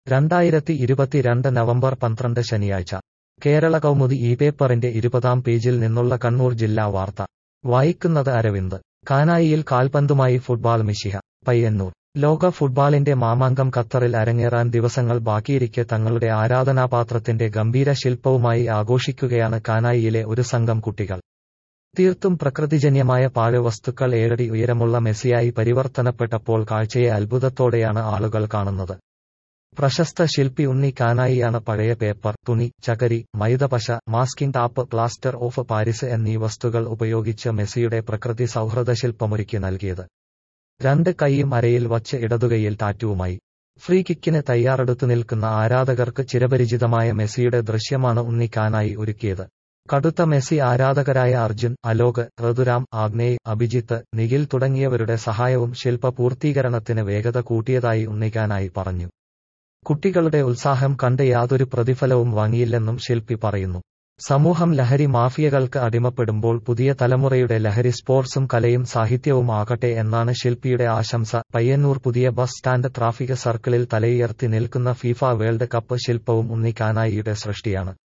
2022 November 12 ശനിയാഴ്ച കേരള കൗമുദി ഈ പേപ്പറിന്റെ 20-ാം പേജിൽ നിന്നുള്ള കണ്ണൂർ ജില്ലാ വാർത്ത വായിക്കുന്നത് അരവിന്ദ്. കാനായിയിൽ കാൽപന്തുമായി ഫുട്ബോൾ മിശിഹ. പയ്യന്നൂർ. ലോക ഫുട്ബോളിന്റെ മാമാങ്കം ഖത്തറിൽ അരങ്ങേറാൻ ദിവസങ്ങൾ ബാക്കിയിരിക്കെ തങ്ങളുടെ ആരാധനാപാത്രത്തിന്റെ ഗംഭീര ശില്പവുമായി ആഘോഷിക്കുകയാണ് കാനായിയിലെ ഒരു സംഘം കുട്ടികൾ. തീർത്തും പ്രകൃതിജന്യമായ പാഴ്വസ്തുക്കൾ 7 അടി ഉയരമുള്ള മെസ്സിയായി പരിവർത്തനപ്പെട്ടപ്പോൾ കാഴ്ചയെ അത്ഭുതത്തോടെയാണ് ആളുകൾ കാണുന്നത്. പ്രശസ്ത ശില്പി ഉണ്ണി കാനായിയാണ് പഴയ പേപ്പർ, തുണി, ചകിരി, മൈദപശ, masking tape, plaster of Paris എന്നീ വസ്തുക്കൾ ഉപയോഗിച്ച് മെസ്സിയുടെ പ്രകൃതി സൗഹൃദ ശില്പമൊരുക്കി നൽകിയത്. 2 കൈയും അരയിൽ വച്ച് ഇടതുകൈയിൽ ടാറ്റുവുമായി ഫ്രീ കിക്കിന് തയ്യാറെടുത്തു നിൽക്കുന്ന ആരാധകർക്ക് ചിരപരിചിതമായ മെസ്സിയുടെ ദൃശ്യമാണ് ഉണ്ണി കാനായി ഒരുക്കിയത്. കടുത്ത മെസ്സി ആരാധകരായ അർജുൻ, അലോക്, ഋതുരാം, ആഗ്നേയ്, അഭിജിത്ത്, നിഖിൽ തുടങ്ങിയവരുടെ സഹായവും ശില്പ പൂർത്തീകരണത്തിന് വേഗത കൂട്ടിയതായി ഉണ്ണിക്കാനായി പറഞ്ഞു. കുട്ടികളുടെ ഉത്സാഹം കണ്ട് യാതൊരു പ്രതിഫലവും വാങ്ങിയില്ലെന്നും ശില്പി പറയുന്നു. സമൂഹം ലഹരി മാഫിയകൾക്ക് അടിമപ്പെടുമ്പോൾ പുതിയ തലമുറയുടെ ലഹരി സ്പോർട്സും കലയും സാഹിത്യവും ആകട്ടെ എന്നാണ് ശില്പിയുടെ ആശംസ. പയ്യന്നൂർ പുതിയ ബസ് സ്റ്റാൻഡ് ട്രാഫിക് സർക്കിളിൽ തലയുയർത്തി നിൽക്കുന്ന ഫിഫ വേൾഡ് കപ്പ് ശില്പവും ഉണ്ണി കാനായിയുടെ സൃഷ്ടിയാണ്.